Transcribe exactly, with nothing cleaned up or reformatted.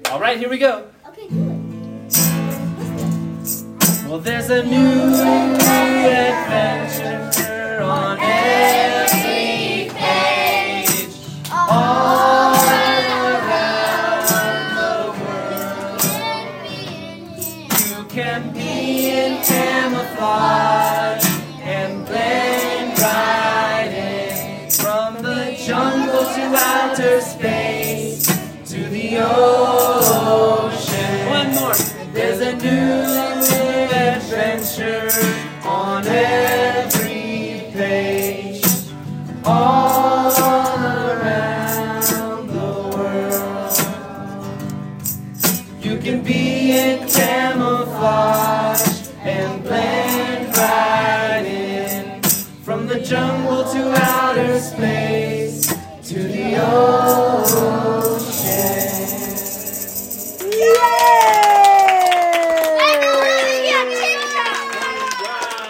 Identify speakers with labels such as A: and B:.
A: All right, here we go.
B: Okay, do it.
A: Well, there's a new adventure on every page, all around the world. You can be in camouflage and blend right in, from the jungle to outer space to the ocean. One more. There's a new adventure on every page, all around the world. You can be in camouflage and blend right in, from the jungle to outer space to the ocean.